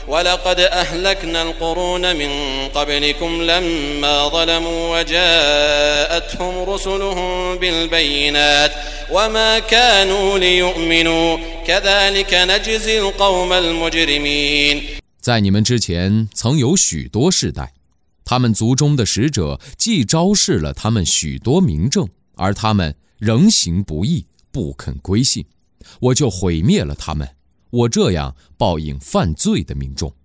ولقد أهلكنا القرون من قبلكم لما ظلموا وجاءتهم رسلهم بالبينات وما كانوا ليؤمنوا كذلك نجزي القوم المجرمين。 在你们之前曾有许多世代，他们族中的使者既昭示了他们许多明证，而他们仍行不义，不肯归信，我就毁灭了他们。我这样报应犯罪的民众。